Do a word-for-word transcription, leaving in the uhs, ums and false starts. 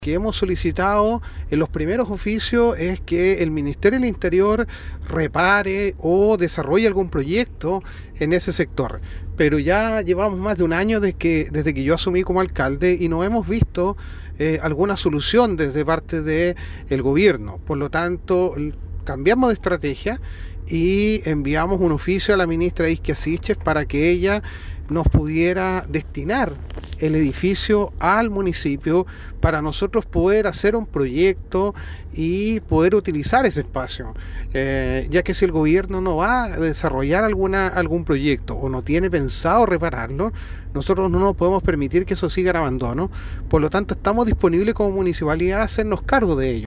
Que hemos solicitado en los primeros oficios es que el Ministerio del Interior repare o desarrolle algún proyecto en ese sector. Pero ya llevamos más de un año desde que, desde que yo asumí como alcalde y no hemos visto eh, alguna solución desde parte del gobierno. Por lo tanto, cambiamos de estrategia y enviamos un oficio a la ministra Isquia Siches para que ella nos pudiera destinar el edificio al municipio para nosotros poder hacer un proyecto y poder utilizar ese espacio, eh, ya que si el gobierno no va a desarrollar alguna, algún proyecto o no tiene pensado repararlo, nosotros no nos podemos permitir que eso siga en abandono. Por lo tanto, estamos disponibles como municipalidad a hacernos cargo de ello.